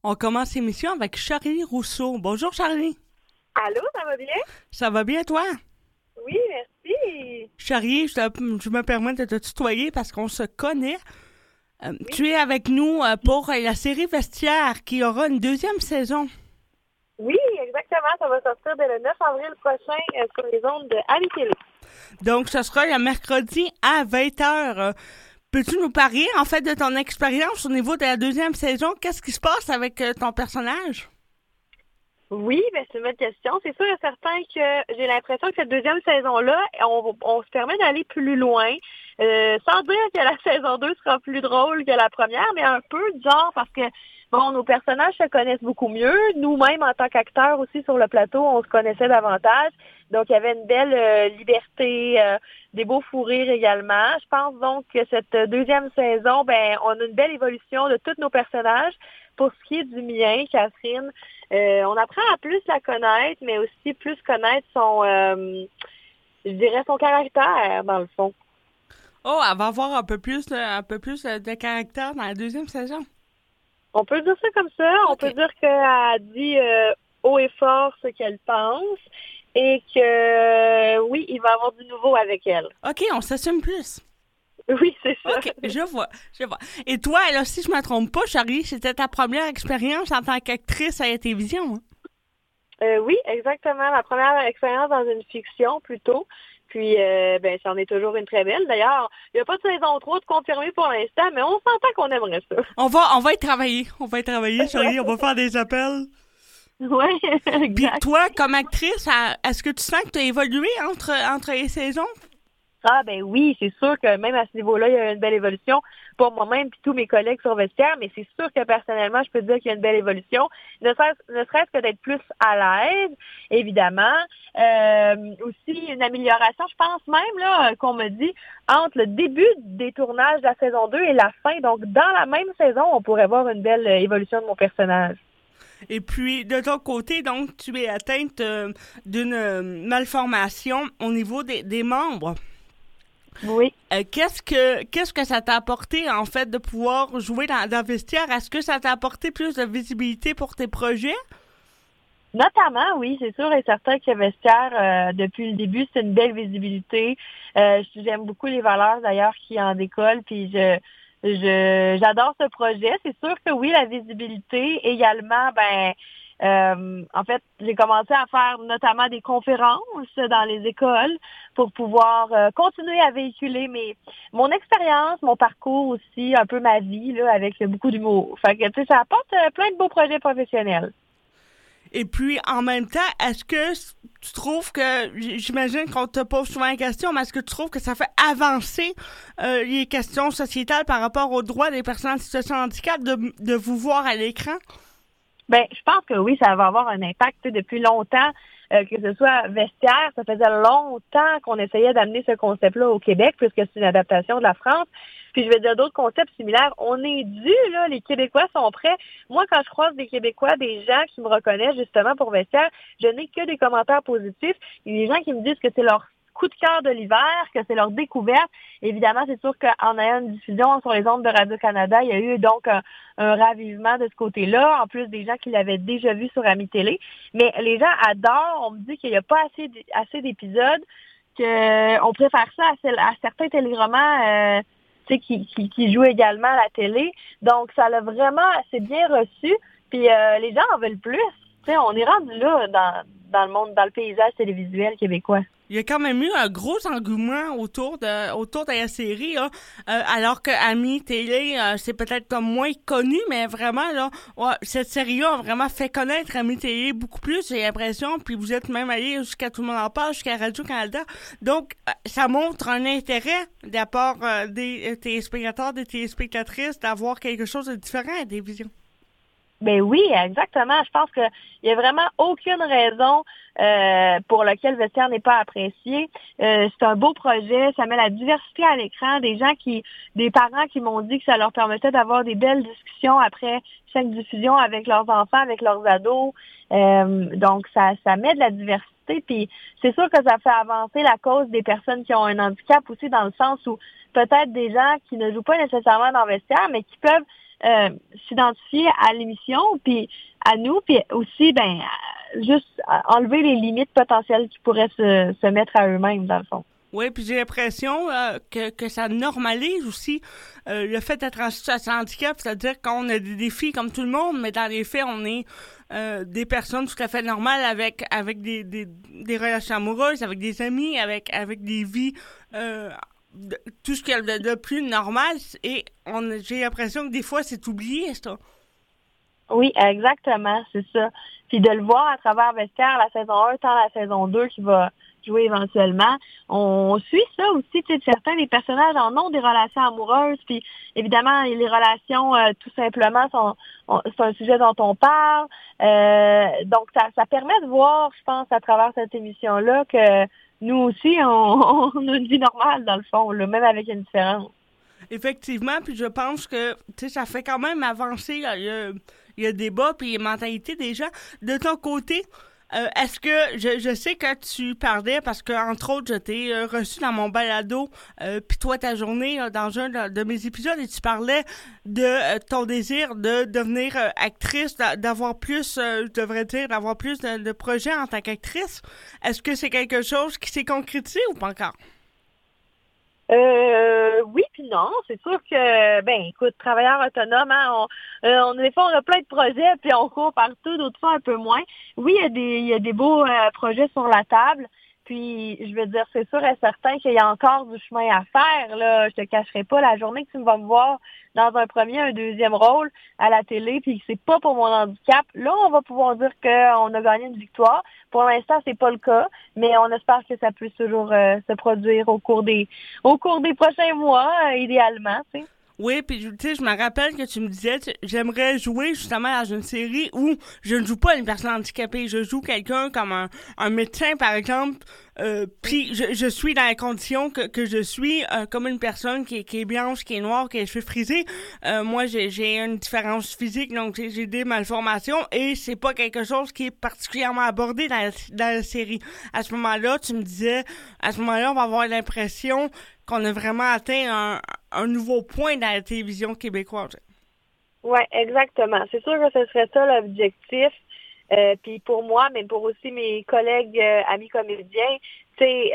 On commence l'émission avec Charlie Rousseau. Bonjour Charlie. Allô, ça va bien? Ça va bien toi? Oui, merci. Charlie, je me permets de te tutoyer parce qu'on se connaît. Oui. Tu es avec nous pour la série Vestiaire qui aura une deuxième saison. Oui, exactement. Ça va sortir dès le 9 avril prochain sur les ondes de Ami Télé. Donc, ce sera le mercredi à 20h. Peux-tu nous parler, en fait, de ton expérience au niveau de la deuxième saison? Qu'est-ce qui se passe avec ton personnage? Oui, ben c'est une bonne question. C'est sûr et certain que j'ai l'impression que cette deuxième saison-là, on se permet d'aller plus loin, sans dire que la saison 2 sera plus drôle que la première, mais un peu du genre parce que, bon, nos personnages se connaissent beaucoup mieux. Nous-mêmes, en tant qu'acteurs aussi sur le plateau, on se connaissait davantage. Donc, il y avait une belle liberté, des beaux fous rires également. Je pense donc que cette deuxième saison, ben, on a une belle évolution de tous nos personnages. Pour ce qui est du mien, Catherine, on apprend à plus la connaître, mais aussi plus connaître son, je dirais son caractère, dans le fond. Oh, elle va avoir un peu plus de caractère dans la deuxième saison. On peut dire ça comme ça. Okay. On peut dire qu'elle dit haut et fort ce qu'elle pense et que, oui, il va y avoir du nouveau avec elle. OK, on s'assume plus. Oui, c'est ça. OK, je vois. Et toi, là, si je ne me trompe pas, Charlie, c'était ta première expérience en tant qu'actrice à la télévision, hein? Oui, exactement. Ma première expérience dans une fiction, plutôt. Puis, ben, c'en est toujours une très belle. D'ailleurs, il n'y a pas de saison 3 de confirmée pour l'instant, mais on s'entend qu'on aimerait ça. On va y travailler. Charlie. On va faire des appels. Oui, exact. Puis toi, comme actrice, est-ce que tu sens que tu as évolué entre les saisons? Ah ben oui, c'est sûr que même à ce niveau-là, il y a une belle évolution pour moi-même et tous mes collègues sur Vestiaire, mais c'est sûr que personnellement, je peux dire qu'il y a une belle évolution, ne serait-ce que d'être plus à l'aise, évidemment. Aussi, une amélioration, je pense même là qu'on me dit, entre le début des tournages de la saison 2 et la fin. Donc, dans la même saison, on pourrait voir une belle évolution de mon personnage. Et puis, de ton côté, donc, tu es atteinte d'une malformation au niveau des membres. Oui. Qu'est-ce que ça t'a apporté, en fait, de pouvoir jouer dans Vestiaire? Est-ce que ça t'a apporté plus de visibilité pour tes projets? Notamment, oui, c'est sûr et certain que Vestiaire, depuis le début, c'est une belle visibilité. J'aime beaucoup les valeurs, d'ailleurs, qui en décollent, puis j'adore ce projet. C'est sûr que oui, la visibilité également, en fait, j'ai commencé à faire notamment des conférences dans les écoles pour pouvoir continuer à véhiculer mon expérience, mon parcours aussi, un peu ma vie là, avec beaucoup d'humour. Fait que tu sais, ça apporte plein de beaux projets professionnels. Et puis, en même temps, est-ce que tu trouves que, j'imagine qu'on te pose souvent la question, mais est-ce que tu trouves que ça fait avancer les questions sociétales par rapport aux droits des personnes en situation de handicap de vous voir à l'écran? Ben, je pense que oui, ça va avoir un impact. Tu sais, depuis longtemps, que ce soit Vestiaire, ça faisait longtemps qu'on essayait d'amener ce concept-là au Québec, puisque c'est une adaptation de la France. Puis je vais dire d'autres concepts similaires. On est dû, là, les Québécois sont prêts. Moi, quand je croise des Québécois, des gens qui me reconnaissent justement pour Vestiaire, je n'ai que des commentaires positifs. Il y a des gens qui me disent que c'est leur coup de cœur de l'hiver, que c'est leur découverte. Évidemment, c'est sûr qu'en ayant une diffusion sur les ondes de Radio-Canada, il y a eu donc un ravivement de ce côté-là, en plus des gens qui l'avaient déjà vu sur Ami Télé. Mais les gens adorent, on me dit qu'il n'y a pas assez d'épisodes, qu'on préfère ça à certains téléromans qui jouent également à la télé. Donc, ça l'a vraiment assez bien reçu. Puis les gens en veulent plus. T'sais, on est rendu là dans le monde, dans le paysage télévisuel québécois. Il y a quand même eu un gros engouement autour de la série, là, alors que Ami Télé, c'est peut-être comme moins connu, mais vraiment, là, ouais, cette série-là a vraiment fait connaître Ami Télé beaucoup plus, j'ai l'impression, puis vous êtes même allé jusqu'à Tout le monde en parle, jusqu'à Radio-Canada. Donc, ça montre un intérêt de la part des téléspectateurs, des téléspectatrices, d'avoir quelque chose de différent à la télévision. Ben oui, exactement. Je pense qu'il y a vraiment aucune raison pour laquelle Vestiaire n'est pas apprécié. C'est un beau projet, ça met la diversité à l'écran, des parents qui m'ont dit que ça leur permettait d'avoir des belles discussions après chaque diffusion avec leurs enfants, avec leurs ados. Donc ça met de la diversité, puis c'est sûr que ça fait avancer la cause des personnes qui ont un handicap aussi, dans le sens où peut-être des gens qui ne jouent pas nécessairement dans Vestiaire, mais qui peuvent s'identifier à l'émission, puis à nous, puis aussi, juste enlever les limites potentielles qui pourraient se mettre à eux-mêmes, dans le fond. Oui, puis j'ai l'impression que ça normalise aussi le fait d'être en situation de handicap, c'est-à-dire qu'on a des défis comme tout le monde, mais dans les faits, on est des personnes tout à fait normales avec des relations amoureuses, avec des amis, avec des vies, tout ce qu'il y a de plus normal, et j'ai l'impression que des fois, c'est oublié, ça. Oui, exactement, c'est ça. Puis de le voir à travers Vestiaire, la saison 1, tant la saison 2 qui va jouer éventuellement. On suit ça aussi, tu sais, certains des personnages en ont des relations amoureuses, puis évidemment, les relations, tout simplement, c'est un sujet dont on parle. Donc, ça permet de voir, je pense, à travers cette émission-là, que nous aussi, on a une vie normale, dans le fond, là, même avec une différence. Effectivement, puis je pense que, tu sais, ça fait quand même avancer, là, il y a débat, puis il y a mentalité des gens. De ton côté, est-ce que, je sais que tu parlais, parce que, entre autres, je t'ai reçu dans mon balado, puis toi, ta journée, là, dans un de mes épisodes, et tu parlais de ton désir de devenir actrice, d'avoir plus, je devrais dire, d'avoir plus de projets en tant qu'actrice. Est-ce que c'est quelque chose qui s'est concrétisé ou pas encore? Oui puis non, c'est sûr que écoute, travailleur autonome, hein, des fois on a plein de projets puis on court partout, d'autres fois un peu moins. Oui, il y a des beaux projets sur la table. Puis je veux dire, c'est sûr et certain qu'il y a encore du chemin à faire. Là, je te cacherai pas, la journée que tu vas me voir dans un premier, un deuxième rôle à la télé, puis que c'est pas pour mon handicap, là, on va pouvoir dire qu'on a gagné une victoire. Pour l'instant, c'est pas le cas, mais on espère que ça puisse toujours se produire au cours des prochains mois, idéalement, tu sais. Oui, puis tu sais, je me rappelle que tu me disais, j'aimerais jouer justement dans une série où je ne joue pas une personne handicapée, je joue quelqu'un comme un médecin, par exemple, puis je suis dans les conditions que je suis, comme une personne qui est blanche, qui est noire, qui a les cheveux frisés. Moi, j'ai une différence physique, donc j'ai des malformations, et c'est pas quelque chose qui est particulièrement abordé dans la série. À ce moment-là, tu me disais, à ce moment-là, on va avoir l'impression qu'on a vraiment atteint un nouveau point dans la télévision québécoise. Oui, exactement. C'est sûr que ce serait ça l'objectif. Puis pour moi, mais pour aussi mes collègues, amis comédiens, tu sais,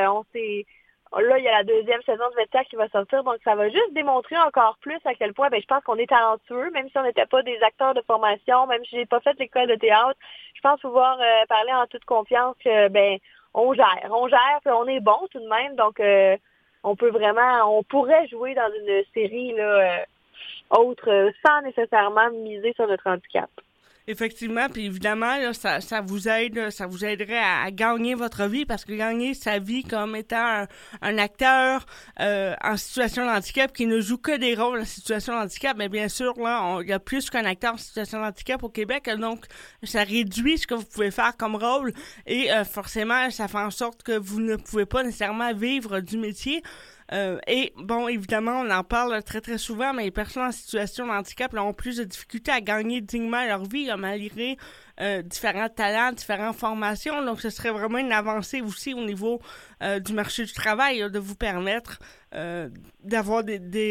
là, il y a la deuxième saison de Vestiaire qui va sortir, donc ça va juste démontrer encore plus à quel point, je pense qu'on est talentueux, même si on n'était pas des acteurs de formation, même si j'ai pas fait l'école de théâtre, je pense pouvoir parler en toute confiance que, on gère, puis on est bon tout de même, donc on pourrait jouer dans une série là autre sans nécessairement miser sur notre handicap. Effectivement, puis évidemment, là, ça vous aiderait à gagner votre vie, parce que gagner sa vie comme étant un acteur en situation de handicap qui ne joue que des rôles en situation de handicap, mais bien sûr, là, il y a plus qu'un acteur en situation de handicap au Québec, donc ça réduit ce que vous pouvez faire comme rôle, et forcément, ça fait en sorte que vous ne pouvez pas nécessairement vivre du métier. Et bon, évidemment, on en parle très très souvent, mais les personnes en situation de handicap ont plus de difficultés à gagner dignement leur vie, là, malgré différents talents, différentes formations. Donc, ce serait vraiment une avancée aussi au niveau du marché du travail, là, de vous permettre d'avoir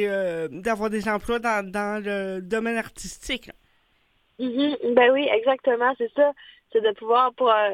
des emplois dans le domaine artistique. Mm-hmm. Oui, exactement, c'est ça. C'est de pouvoir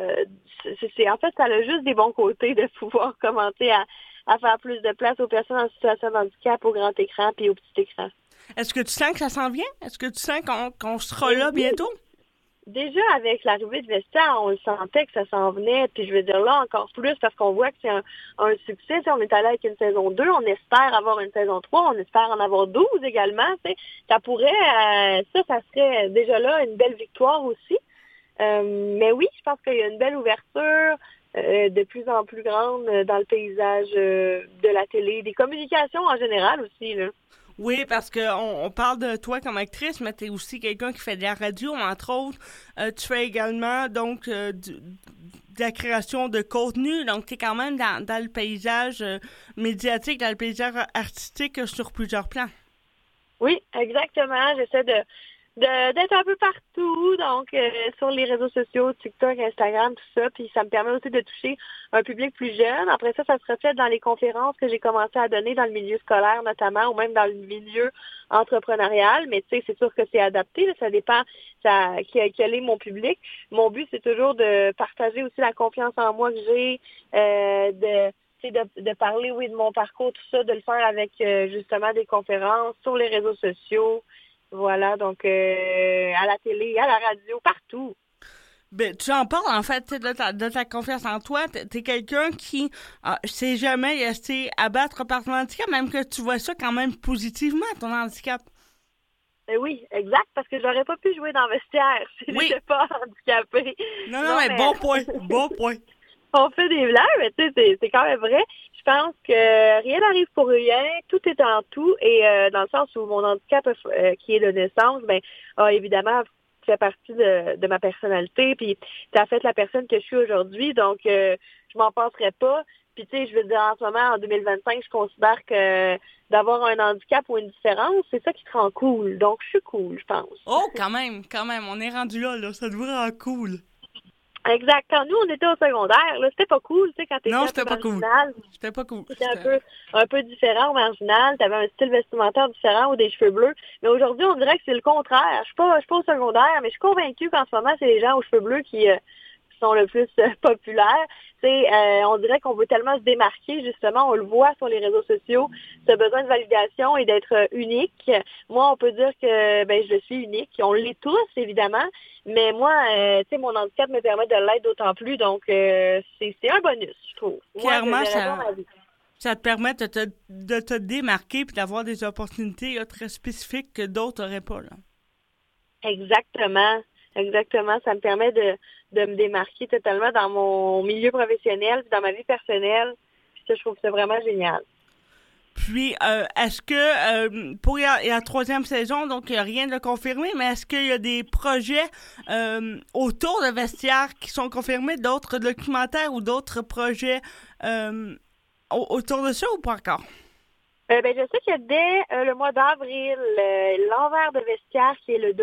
en fait, ça a juste des bons côtés de pouvoir commencer à faire plus de place aux personnes en situation de handicap au grand écran puis au petit écran. Est-ce que tu sens que ça s'en vient? Est-ce que tu sens qu'on sera là bientôt? Déjà, avec l'arrivée de Vestiaire, on le sentait que ça s'en venait, puis je veux dire là encore plus parce qu'on voit que c'est un succès. On est allé avec une saison 2, on espère avoir une saison 3, on espère en avoir 12 également. Ça pourrait, ça serait déjà là une belle victoire aussi. Mais oui, je pense qu'il y a une belle ouverture de plus en plus grande dans le paysage de la télé, des communications en général aussi, là. Oui, parce qu'on parle de toi comme actrice, mais tu es aussi quelqu'un qui fait de la radio, entre autres. Tu fais également donc de la création de contenu, donc tu es quand même dans le paysage médiatique, dans le paysage artistique sur plusieurs plans. Oui, exactement. J'essaie d'être un peu partout, donc sur les réseaux sociaux, TikTok, Instagram, tout ça, puis ça me permet aussi de toucher un public plus jeune. Après ça se reflète dans les conférences que j'ai commencé à donner dans le milieu scolaire notamment, ou même dans le milieu entrepreneurial, mais tu sais, c'est sûr que c'est adapté, là, ça dépend quel est mon public. Mon but, c'est toujours de partager aussi la confiance en moi que j'ai, de parler, oui, de mon parcours, tout ça, de le faire avec justement des conférences sur les réseaux sociaux. Voilà, donc à la télé, à la radio, partout. Ben, tu en parles, en fait, de ta confiance en toi. T'es quelqu'un qui s'est jamais laissé abattre par ton handicap, même que tu vois ça quand même positivement, ton handicap. Oui, exact, parce que j'aurais pas pu jouer dans le vestiaire si je n'étais pas handicapée. Non, mais bon point, bon point. On fait des blagues, mais tu sais, c'est quand même vrai. Je pense que rien n'arrive pour rien, tout est en tout, et dans le sens où mon handicap qui est de naissance, ben, a évidemment fait partie de ma personnalité, puis ça a fait la personne que je suis aujourd'hui, donc je m'en passerai pas. Puis tu sais, je veux dire, en ce moment, en 2025, je considère que d'avoir un handicap ou une différence, c'est ça qui te rend cool. Donc, je suis cool, je pense. Oh, quand même, on est rendu là, ça te rend cool. Exact. Quand nous, on était au secondaire, là, c'était pas cool, tu sais, quand t'étais non, c'était pas marginal. Cool. C'était pas cool. C'était un peu différent, marginal. T'avais un style vestimentaire différent ou des cheveux bleus. Mais aujourd'hui, on dirait que c'est le contraire. Je suis pas au secondaire, mais je suis convaincue qu'en ce moment, c'est les gens aux cheveux bleus qui sont le plus populaires. Tu sais, on dirait qu'on veut tellement se démarquer, justement, on le voit sur les réseaux sociaux, ce besoin de validation et d'être unique. Moi, on peut dire que je suis unique. On l'est tous, évidemment, mais moi, tu sais, mon handicap me permet de l'être d'autant plus, donc c'est un bonus, je trouve. Clairement, ça te permet de te démarquer et d'avoir des opportunités là, très spécifiques que d'autres n'auraient pas. Là. Exactement. Ça me permet de me démarquer totalement dans mon milieu professionnel, dans ma vie personnelle. Puis ça, je trouve ça vraiment génial. Puis, est-ce que, pour la troisième saison, donc il n'y a rien de confirmé, mais est-ce qu'il y a des projets autour de Vestiaire qui sont confirmés, d'autres documentaires ou d'autres projets autour de ça ou pas encore? Je sais que dès le mois d'avril, l'envers de Vestiaire, qui est le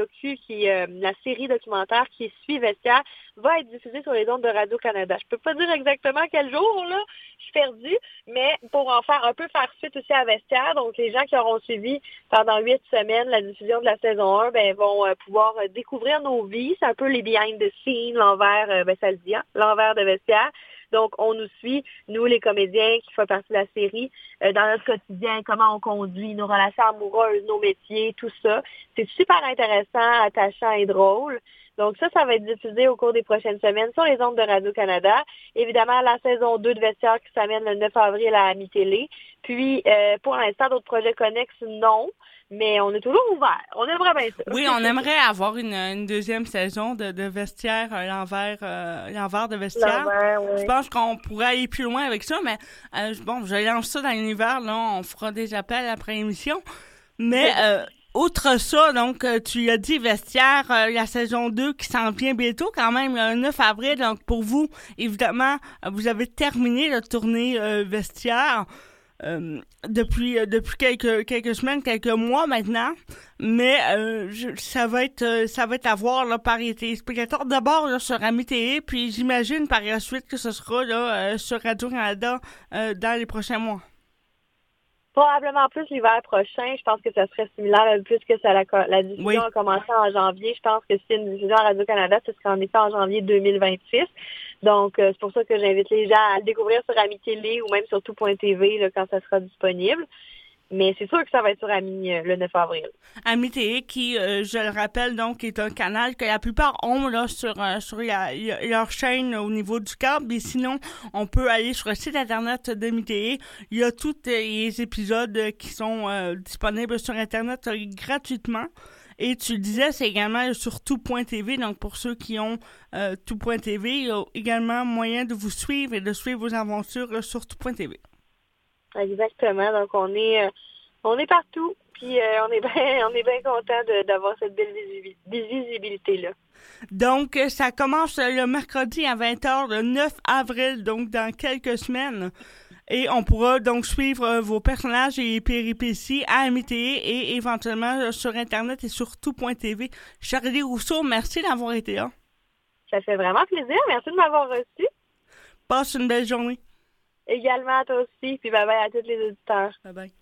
la série documentaire qui suit Vestiaire, va être diffusée sur les ondes de Radio-Canada. Je peux pas dire exactement quel jour, là, je suis perdue, mais pour faire suite aussi à Vestiaire, donc les gens qui auront suivi pendant 8 semaines la diffusion de la saison 1, vont pouvoir découvrir nos vies. C'est un peu les behind the scenes, l'envers, ça le dit, hein, l'envers de Vestiaire. Donc, on nous suit, nous, les comédiens qui font partie de la série, dans notre quotidien, comment on conduit, nos relations amoureuses, nos métiers, tout ça. C'est super intéressant, attachant et drôle. Donc, ça va être diffusé au cours des prochaines semaines sur les ondes de Radio-Canada. Évidemment, la saison 2 de Vestiaire qui s'amène le 9 avril à Ami-Télé. Puis, pour l'instant, d'autres projets connexes, non. Mais on est toujours ouvert. On aimerait bien ça. Oui, on aimerait avoir une deuxième saison de Vestiaire, l'envers de Vestiaire. Oui. Je pense qu'on pourrait aller plus loin avec ça, mais je lance ça dans l'univers, là, on fera des appels après l'émission. Mais outre ça, donc, tu l'as dit, Vestiaire, la saison 2 qui s'en vient bientôt, quand même, le 9 avril. Donc, pour vous, évidemment, vous avez terminé la tournée Vestiaire. Depuis quelques semaines, quelques mois maintenant, mais ça va être à voir là, par les téléspectateurs d'abord là, sur Ami-Télé, puis j'imagine par la suite que ce sera là, sur Radio-Canada dans les prochains mois. Probablement plus l'hiver prochain. Je pense que ça serait similaire puisque la diffusion a commencé en janvier. Je pense que si c'est une diffusion à Radio-Canada, ce serait en effet en janvier 2026. Donc, c'est pour ça que j'invite les gens à le découvrir sur Ami-Télé ou même sur tout.tv là, quand ça sera disponible. Mais c'est sûr que ça va être sur Ami le 9 avril. Ami-Télé qui, je le rappelle, donc, est un canal que la plupart ont là, sur leur chaîne au niveau du câble. Et sinon, on peut aller sur le site internet d'Ami-Télé. Il y a tous les épisodes qui sont disponibles sur Internet gratuitement. Et tu le disais, c'est également sur tout.tv. Donc, pour ceux qui ont tout.tv, il y a également moyen de vous suivre et de suivre vos aventures sur tout.tv. Exactement. Donc, on est partout. Puis, on est bien content d'avoir cette belle visibilité-là. Donc, ça commence le mercredi à 20h, le 9 avril, donc dans quelques semaines. Et on pourra donc suivre vos personnages et péripéties à Amitié et éventuellement sur Internet et sur tout.tv. Charlie Rousseau, merci d'avoir été là. Ça fait vraiment plaisir. Merci de m'avoir reçu. Passe une belle journée. Également à toi aussi. Puis bye bye à tous les auditeurs. Bye bye.